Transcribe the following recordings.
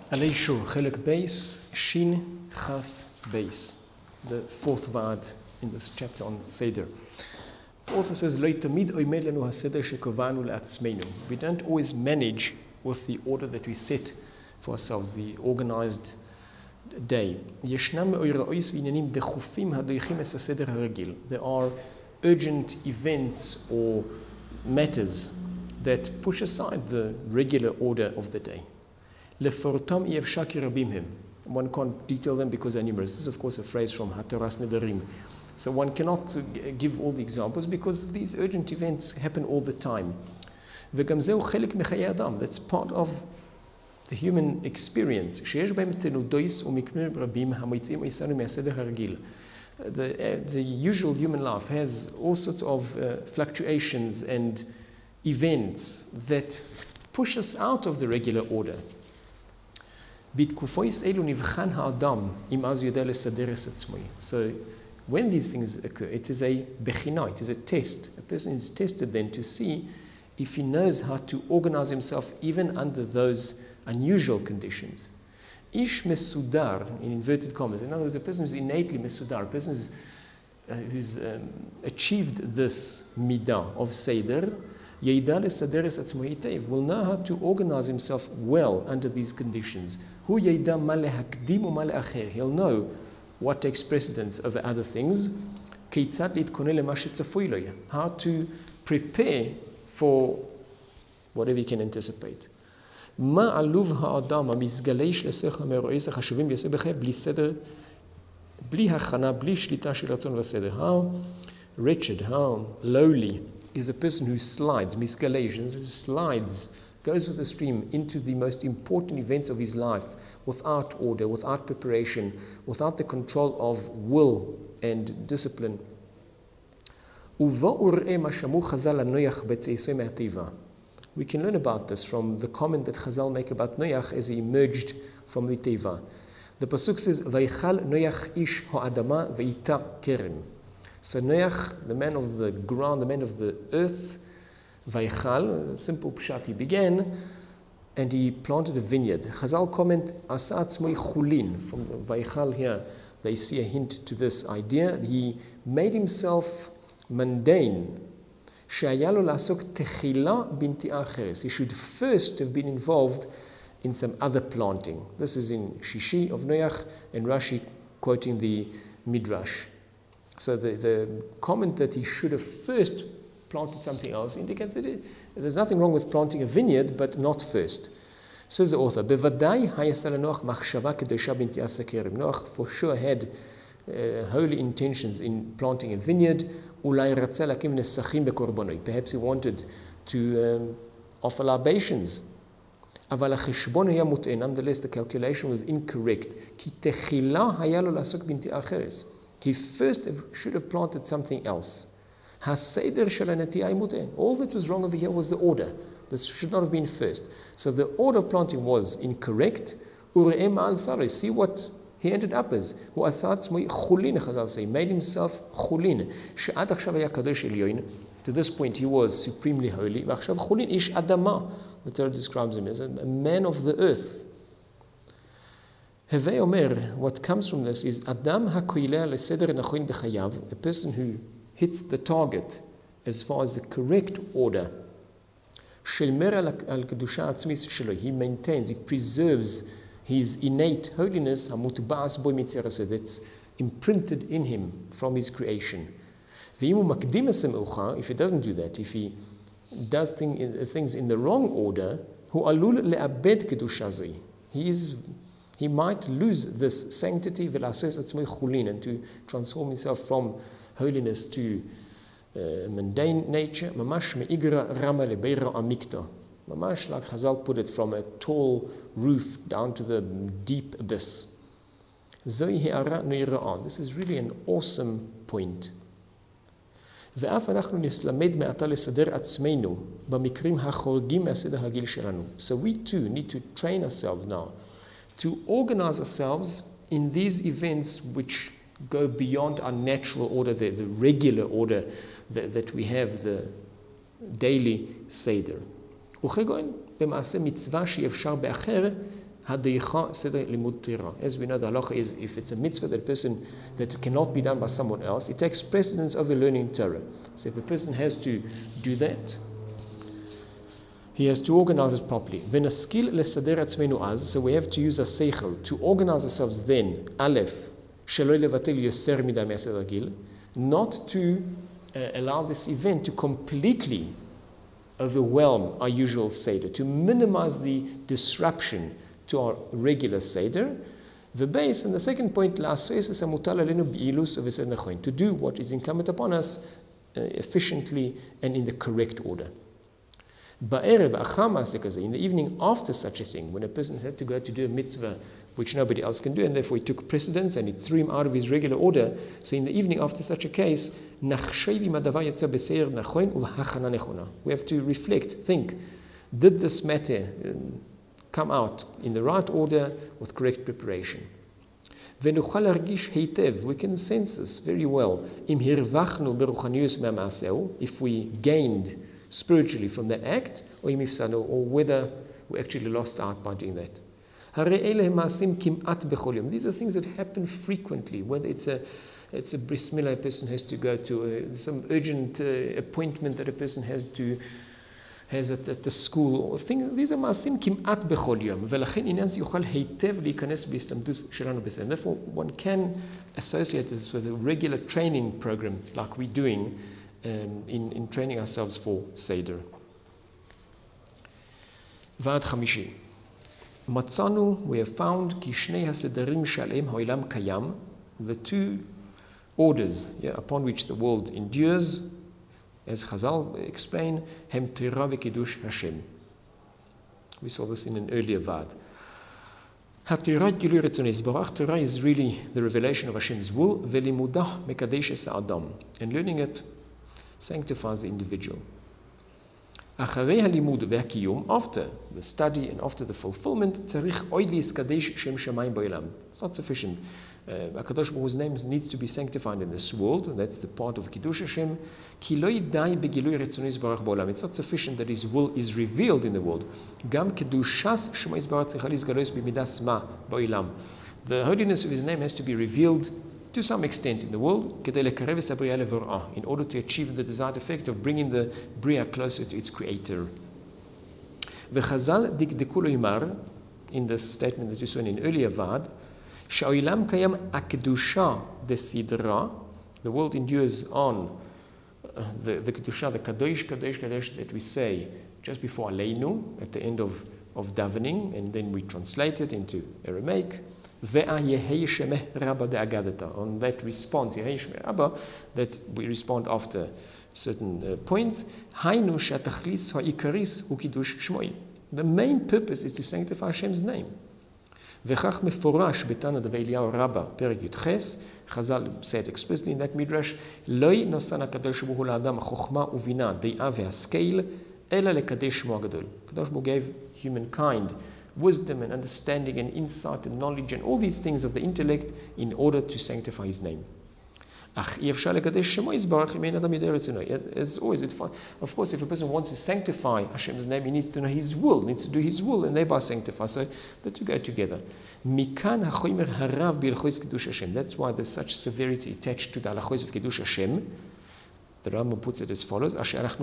עלי שור, חלק בייס, שין חף בייס. The fourth va'ad in this chapter on Seder. The author says, לא תמיד עומד לנו הסדר שקבענו לעצמנו. We don't always manage with the order that we set for ourselves, the organized day. ישנם מאורעות ועניינים דחופים הדוחים את הסדר הרגיל. There are urgent events or matters that push aside the regular order of the day. לפורטם אי אפשר כי רבים הם. One can't detail them because they're numerous. This is of course a phrase from Hataras Nedarim. So one cannot give all the examples because these urgent events happen all the time. וגם זהו חלק מחיי אדם. That's part of the human experience. שיש בהם תנודות ומקרים רבים המוצאים אותנו מהסדר הרגיל. The usual human life has all sorts of fluctuations and events that push us out of the regular order. So when these things occur, it is a bechina, it is a test. A person is tested then to see if he knows how to organize himself even under those unusual conditions. Ish mesudar, in inverted commas. In other words, a person who's innately mesudar, a person who's achieved this midah of seder, will know how to organize himself well under these conditions. He'll know what takes precedence over other things. How to prepare for whatever he can anticipate. How wretched, how lowly is a person who slides, goes with the stream into the most important events of his life without order, without preparation, without the control of will and discipline. We can learn about this from the comment that Chazal make about Noach as he emerged from the Teva. The pasuk says, "Vaychal Noach ish ha'adama ve'ita keren." So Noach, the man of the ground, the man of the earth, Vaychal, simple pshat, he began and he planted a vineyard. Chazal comment, Asat Smoi Chulin, from the Vaychal here, they see a hint to this idea. He made himself mundane. Shayalo lasok techila binti acheres. He should first have been involved in some other planting. This is in Shishi of Noach and Rashi quoting the Midrash. So the comment that he should have first planted something else indicates that there's nothing wrong with planting a vineyard, but not first. Says the author, Noach for sure had holy intentions in planting a vineyard. Perhaps he wanted to offer libations. Nonetheless, the calculation was incorrect. He first should have planted something else. All that was wrong over here was the order. This should not have been first. So the order of planting was incorrect. See what he ended up as. He made himself chulin. To this point he was supremely holy. The Torah describes him as a man of the earth. Hevei Omer, what comes from this is Adam hakoileh leseder nachoin b'chayav, a person who hits the target as far as the correct order. Shelmer al kedusha atzmis shelo, he maintains, he preserves his innate holiness, hamutba'as bo mitzvah, that's imprinted in him from his creation. V'imu makdim esem ucha, if he doesn't do that, if he does things in the wrong order, hu alul le'abed kedusha zoi, he might lose this sanctity and to transform himself from holiness to mundane nature. Mamash like Chazal put it, from a tall roof down to the deep abyss. This is really an awesome point. So we too need to train ourselves now to organize ourselves in these events which go beyond our natural order, the regular order that we have, the daily Seder. Hadeicha seder limud Torah. As we know, the halacha is if it's a mitzvah that cannot be done by someone else, it takes precedence over learning Torah. So if a person has to do that, he has to organize it properly. V'naskil lesader atzmenu az, so we have to use a seichel to organize ourselves then. Aleph, shelo levatel yoser midai me'aseh ragil, not to allow this event to completely overwhelm our usual Seder, to minimize the disruption to our regular Seder. The base, and the second point, to do what is incumbent upon us efficiently and in the correct order. In the evening after such a thing, when a person has to go to do a mitzvah which nobody else can do, and therefore he took precedence and it threw him out of his regular order, so in the evening after such a case, we have to reflect, think, did this matter come out in the right order with correct preparation? We can sense this very well if we gained spiritually from that act, or whether we actually lost out by doing that. These are things that happen frequently, whether it's a bris milah a person has to go to, some urgent appointment that a person has at the school, or these are maasim kimat bechol yom, ולכן עניין זה יוכל היטב להיכנס בהסתמדות שלנו בזה. And therefore one can associate this with a regular training program like we're doing in training ourselves for Seder. ועד חמישי. מצאנו, we have found, כי שני הסדרים שעליהם העולם קיים, the two orders upon which the world endures, as Chazal explain, hem Torah v'kiddush Hashem. We saw this in an earlier Vad. HaTorah gilui retzonei yisborach. Torah is really the revelation of Hashem's will, v'limudah mekadesh es ha'adam. And learning it sanctifies the individual. Acharei halimud ve'hakiyum, after the study and after the fulfillment, tzarich oid liyiskadesh shem shamayim ba'olam. It's not sufficient. HaKadosh Baruch Hu's name needs to be sanctified in this world, and that's the part of Kiddush Hashem. Ki lo yidai begilui retzonei yisborach ba'olam. It's not sufficient that His will is revealed in the world. Gam kedushas shema yisborach tzricha lizgalos b'midas ma ba'olam. The holiness of His name has to be revealed to some extent in the world, in order to achieve the desired effect of bringing the Bria closer to its creator. The Chazal dikdeku lo yimar, in this statement that you saw in an earlier Vad, Sha'olam kayam akdusha desidra, the world endures on the kedusha, the kadosh, kadosh, kadosh that we say just before Aleinu, at the end of davening, and then we translate it into Aramaic. On that response, that we respond after certain points. The main purpose is to sanctify Hashem's name. Chazal said explicitly in that midrash, Kadosh Baruch gave humankind wisdom and understanding and insight and knowledge and all these things of the intellect in order to sanctify His name. As always, of course, if a person wants to sanctify Hashem's name, he needs to know His will, needs to do His will, and thereby sanctify. So the two go together. That's why there's such severity attached to the halachos of Kiddush Hashem. The Rambam puts it as follows: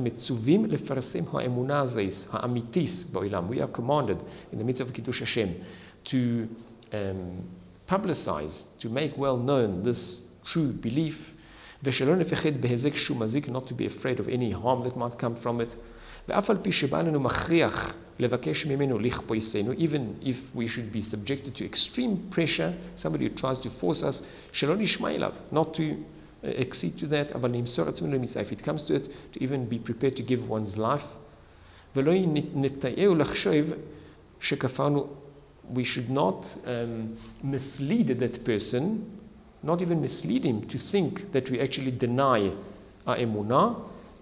we are commanded in the midst of Kiddush Hashem to publicize, to make well known this true belief, not to be afraid of any harm that might come from it. Even if we should be subjected to extreme pressure, somebody who tries to force us, not to accede to that, if it comes to it, to even be prepared to give one's life. We should not mislead that person, not even mislead him to think that we actually deny our emunah,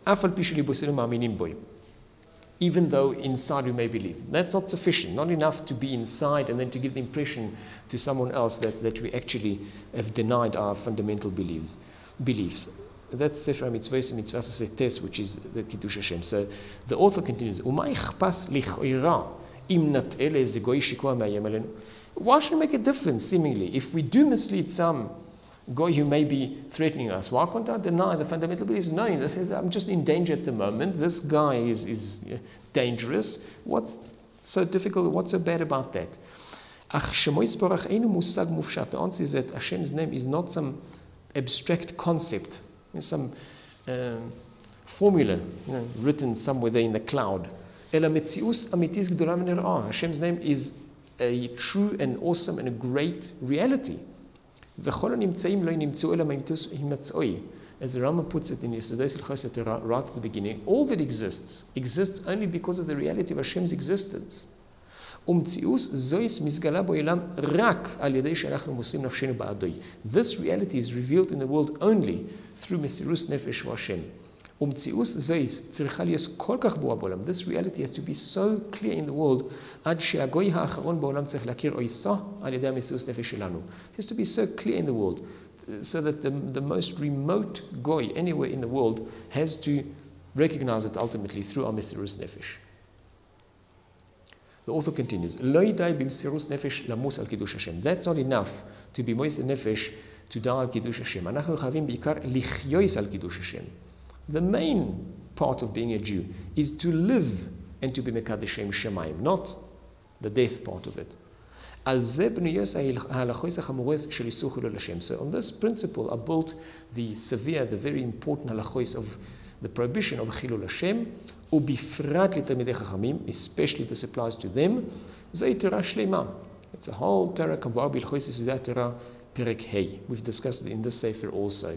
even though inside we may believe. That's not sufficient, not enough to be inside and then to give the impression to someone else that we actually have denied our fundamental beliefs. That's Sefer HaMitzvos, Mitzvah Tes, which is the Kiddush Hashem. So the author continues, Why should it make a difference, seemingly? If we do mislead some guy who may be threatening us, why can't I deny the fundamental beliefs, knowing that I'm just in danger at the moment, this guy is dangerous? What's so difficult, what's so bad about that? The answer is that Hashem's name is not some abstract concept, some formula written somewhere there in the cloud. Hashem's name is a true and awesome and a great reality. As the Rambam puts it in Yesodot Hilchos Torah right at the beginning, all that exists only because of the reality of Hashem's existence. This reality is revealed in the world only through Mesirus Nefesh Hashem. This reality has to be so clear in the world. It has to be so clear in the world so that the most remote goy anywhere in the world has to recognize it ultimately through our Mesirus Nefesh. The author continues, that's not enough to be Mois Nefesh to die al Kiddush Hashem. The main part of being a Jew is to live and to be Mekadeshem Shemayim, not the death part of it. So on this principle are built the severe, the very important halachos of the prohibition of Chilul Hashem, ubifrat l'talmidei chachamim, especially this applies to them. Zay Torah shlema. It's a whole Torah, Kavah b'Ilchos Yesodot Torah, Perek Hey. We've discussed it in this sefer also.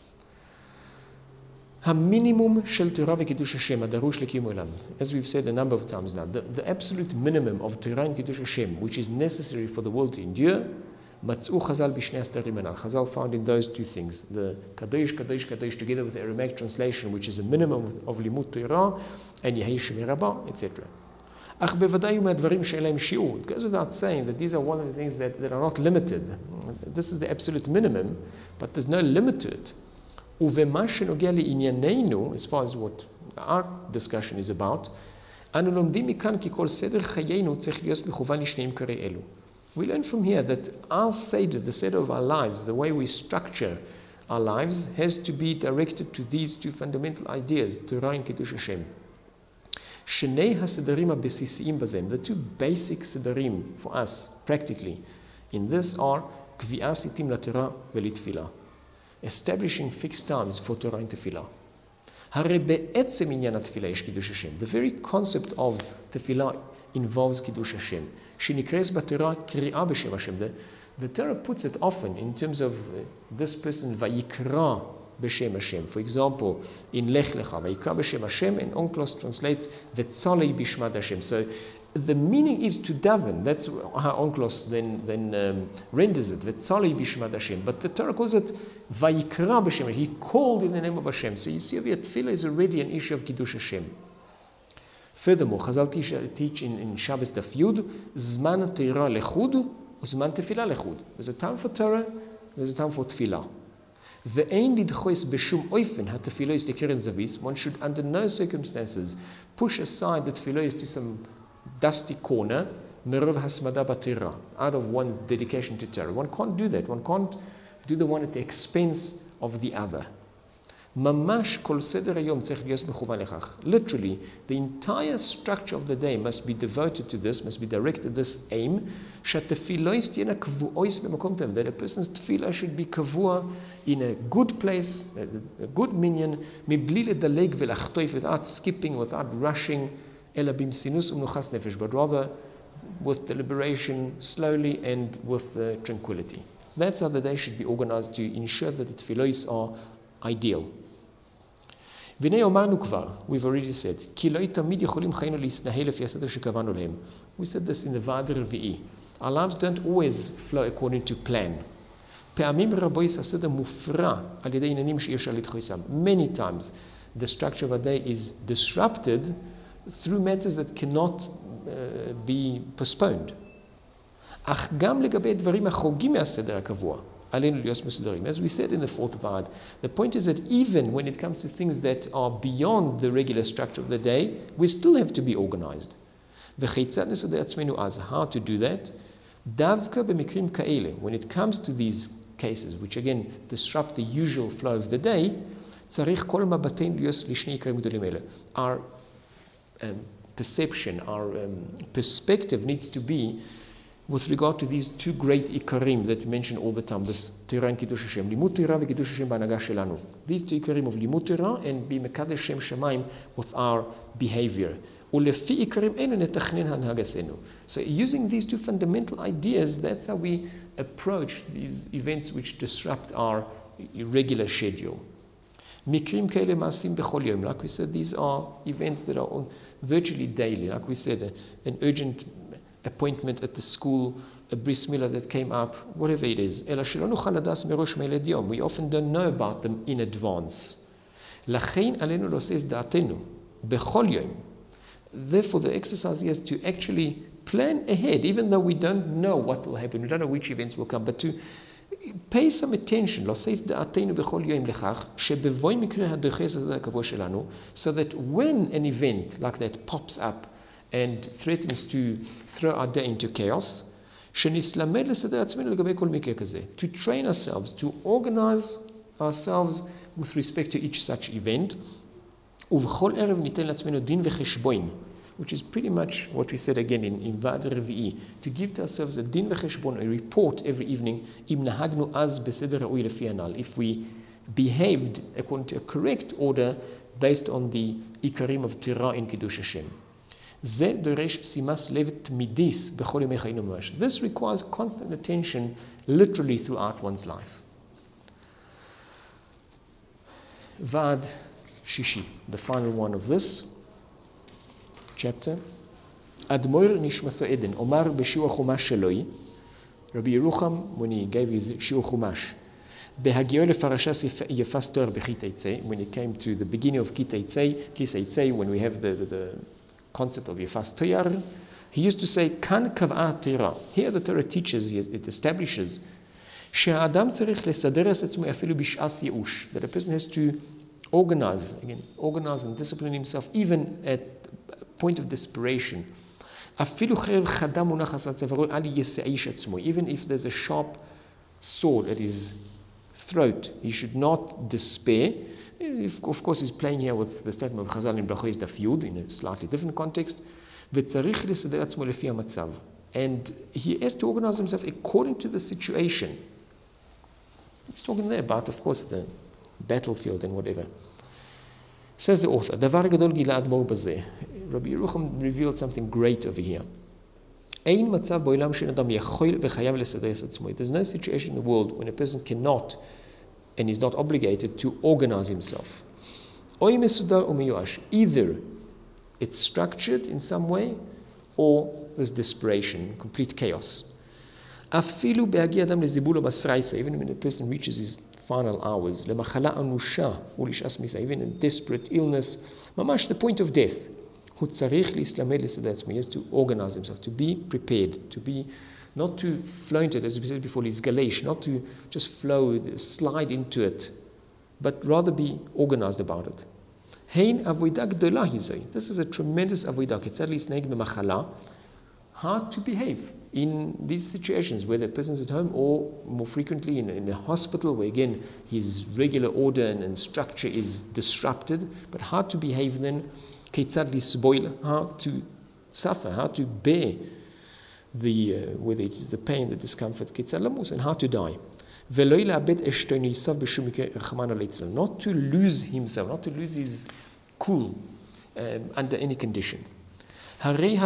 Minimum shel Torah v'Kiddush Hashem adarush l'kiyum olam. As we've said a number of times now, the absolute minimum of Torah and Kiddush Hashem, which is necessary for the world to endure, Matzu Chazal b'shnei astarim anal. Chazal found in those two things, the Kadosh, Kadosh, Kadosh, together with the Aramaic translation, which is a minimum of Limud Torah, and Yehei Shemei Rabbah, etc. Ach bevadai u'me'advarim she'elaim shi'ur. It goes without saying that these are one of the things that are not limited. This is the absolute minimum, but there's no limit to it. Uvema shenogea li'inyaneinu, as far as what our discussion is about, anu lomdim mikan ki kol seder chayenu tzech lios mechuvan lishneim karei elu. We learn from here that our Seder, the Seder of our lives, the way we structure our lives, has to be directed to these two fundamental ideas, Torah and Kiddush Hashem. Shnei HaSederim HaBesisiyim Bazem, the two basic Sederim for us, practically, in this are Kvi'ah Sitim LaTorah VeLitfilah, establishing fixed times for Torah and Tefillah. The very concept of Tefillah involves Kiddush Hashem. The Torah puts it often in terms of this person, Vayikra B'Shem Hashem. For example, in Lech Lecha, Vayikra B'Shem Hashem, and Onkelos translates Vetzalei B'Shmad Hashem. So the meaning is to daven. That's how Onkelos then renders it, Vetzalei B'Shmad Hashem. But the Torah calls it Vayikra B'Shem. He called in the name of Hashem. So you see over here, Tefillah is already an issue of Kiddush Hashem. Furthermore, Chazal teach in Shabbos Daf Yud, Zman Torah Lechud, Zman Tefillah Lechud. There's a time for Torah, there's a time for Tefillah. Ve'ein lidchois b'shum oifen ha-tefillah is tekeren zavis. One should under no circumstances push aside the tefillah to some dusty corner, merov hasmada b'Torah, out of one's dedication to Torah. One can't do that. One can't do the one at the expense of the other. Mamash kol seder hayom tzech lios mechuvan lechach. Literally, the entire structure of the day must be devoted to this, must be directed to this aim. Shatefillos tiena kvuois b'makom tov. That a person's tefillah should be kavua in a good place, a good minyan, mibli ledaleg velachtoif, without skipping, without rushing, ela bimsinus umnuchas nefesh, but rather with deliberation, slowly, and with tranquility. That's how the day should be organized to ensure that the tefillos are ideal. We've already said, we said this in the Vaad Revi'i. Our lives don't always flow according to plan. Many times the structure of a day is disrupted through matters that cannot be postponed. As we said in the fourth Vaad, the point is that even when it comes to things that are beyond the regular structure of the day, we still have to be organized. וכיצד נסדר עצמנו אז? How to do that? דווקא במקרים כאלה, when it comes to these cases, which again disrupt the usual flow of the day, צריך כל מבטנו להיות לשני עיקרים גדולים אלה. Our perception, our perspective needs to be with regard to these two great ikarim that we mention all the time, this Torah and Kiddush Hashem, Limud Torah and Kiddush Hashem בהנהגה שלנו. These two ikarim of Limud Torah and be Mekadesh Shem Shemaim with our behavior. ולפי עיקרים אלו נתכנן הנהגתנו. So using these two fundamental ideas, that's how we approach these events which disrupt our regular schedule. מקרים כאלה מעשים בכל יום. Like we said, these are events that are on virtually daily. Like we said, an urgent appointment at the school, a bris milah that came up, whatever it is. אלא שלא נוכל לדעת מראש מילד יום. We often don't know about them in advance. לכן עלינו לעשות דעתנו בכל יום. Therefore, the exercise here is to actually plan ahead, even though we don't know what will happen, we don't know which events will come, but to pay some attention, so that when an event like that pops up and threatens to throw our day into chaos, to train ourselves, to organize ourselves with respect to each such event, which is pretty much what we said again in Va'ad Revi'i, to give to ourselves a din v'cheshbon, a report every evening, if we behaved according to a correct order based on the ikarim of Torah and Kiddush Hashem. This requires constant attention literally throughout one's life. Va'ad Shishi, the final one of this chapter. Admoir Nishmaso Eden, Omar Beshiur Chumash Sheloi, Rabbi Yerucham, when he gave his Shiur Chumash, Behagiol Farashas Yefas Torah Bechiteitzei, when he came to the beginning of Kiseitzei, when we have the concept of Yefas Torah, he used to say, Kan Kav'a Torah. Here the Torah teaches, it establishes, שהאדם צריך לסדר את עצמו אפילו בשעת ייאוש, that a person has to organize and discipline himself even at point of desperation. Even if there's a sharp sword at his throat, he should not despair. Of course, he's playing here with the statement of Chazal in Brachos Daf Yud in a slightly different context. And he has to organize himself according to the situation. He's talking there about, of course, the battlefield and whatever. Says the author, Rabbi Yerucham revealed something great over here. There's no situation in the world when a person cannot and is not obligated to organize himself. Either it's structured in some way or there's desperation, complete chaos. Even when a person reaches his final hours, even a desperate illness, mamash the point of death, he has to organize himself, to be prepared, to be not to float it, as we said before, not to just flow, slide into it, but rather be organized about it. This is a tremendous avodah. How to behave in these situations, whether a person is at home or more frequently in a hospital, where again his regular order and structure is disrupted, but how to behave then, how to suffer, how to bear the whether it is the pain, the discomfort, and how to die. Not to lose himself, not to lose his cool under any condition. The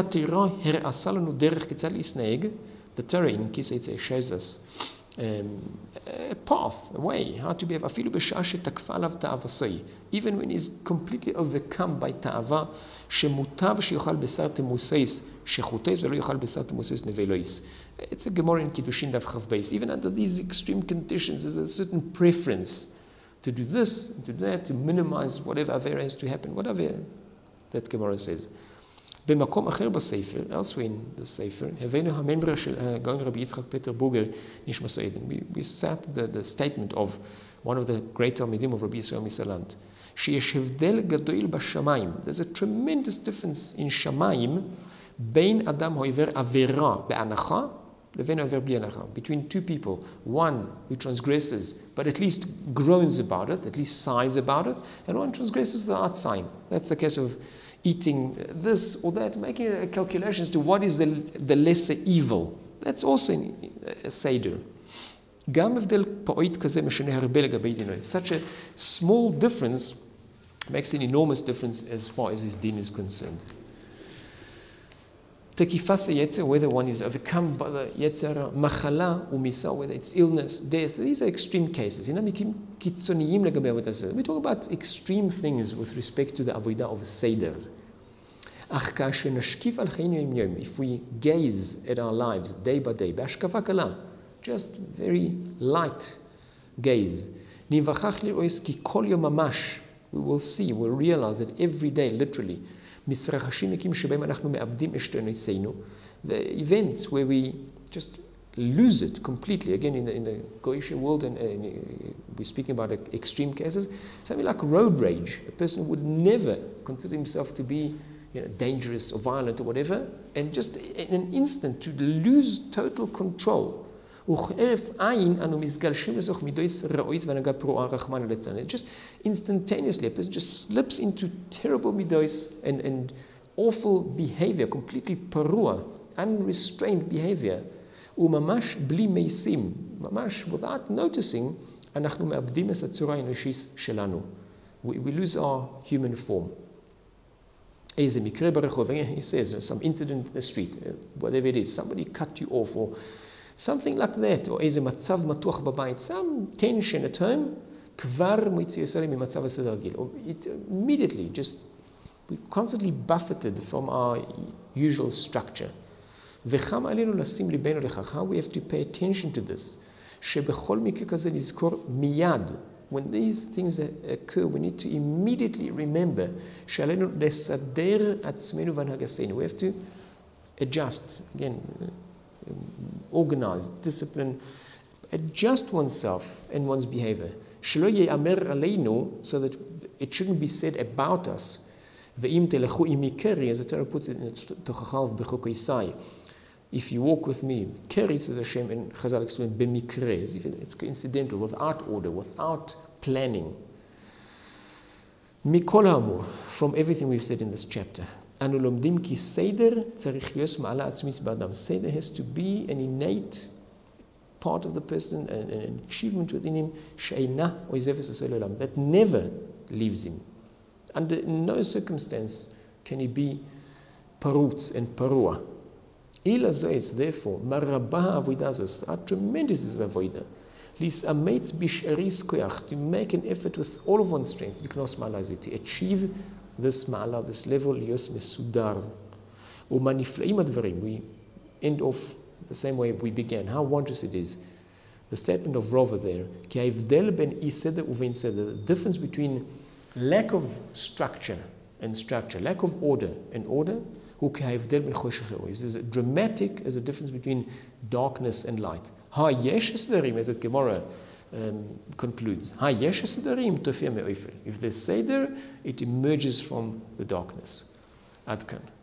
Torah in Kiseitzei shows us a path, a way, how to behave. Even when he's completely overcome by ta'ava, it's a Gemara in Kiddushin Daf Chav Beis. Even under these extreme conditions, there's a certain preference to do this, to do that, to minimize whatever avera has to happen, whatever that Gemara says. במקום אחר בספר, elsewhere in the sefer, הבאנו הממרה של הגאון רבי יצחק פטר בוגר נשמתו עדן. We cite the statement of one of the great Talmidim of Rabbi Yisrael Misalant. שיש הבדל גדול בשמיים. There's a tremendous difference in שמיים בין אדם העובר עבירה בהנחה לבין העובר בלי הנחה. Between two people, one who transgresses but at least groans about it, at least sighs about it, and one transgresses without sighing. That's the case of eating this or that, making a calculation as to what is the lesser evil. That's also a seder. גם הבדל פעוט כזה משנה הרבה לגבי דינו. Such a small difference makes an enormous difference as far as his din is concerned. Tekifas yetzer, whether one is overcome by the yetzer, machala umisa, whether it's illness, death, these are extreme cases. We talk about extreme things with respect to the avodah of seder. If we gaze at our lives day by day, just very light gaze, we will see, we'll realize that every day, literally, the events where we just lose it completely. Again, in the Goyish world, and we're speaking about extreme cases, something like road rage. A person would never consider himself to be dangerous or violent or whatever, and just in an instant to lose total control. Just instantaneously, a person just slips into terrible midos and awful behavior, completely parua, unrestrained behavior. Mamash without noticing, we lose our human form. He says some incident in the street, whatever it is, somebody cut you off or something like that, or some tension at home, it immediately just, we're constantly buffeted from our usual structure. How we have to pay attention to this. When these things occur, we need to immediately remember we have to adjust, again, organize, discipline, adjust oneself and one's behavior, so that it shouldn't be said about us. As the Torah puts it in the if you walk with me, keri, says Hashem, and Chazal explain, b'mikre, as if it's coincidental, without order, without planning. Mikol ha'amur, from everything we've said in this chapter, anu lomdim ki seder tzarich yos ma'ala atzmis b'adam. Seder has to be an innate part of the person, an achievement within him, she'eina oizefes osel olam, that never leaves him. Under no circumstance can he be parutz and parua. Ila zois, therefore, marabaha avodah, how tremendous is avodah. Lisameitz bisharis koyach, to make an effort with all of one's strength, to achieve this ma'ala, this level, yos mesudar. Umaniflaim advarim, we end off the same way we began. How wondrous it is. The statement of Rava there, ki ha'avdel ben iseder uvein seder, the difference between lack of structure and structure, lack of order and order, is as dramatic as the difference between darkness and light. As the Gemara concludes, if there's seder, it emerges from the darkness. Adkan.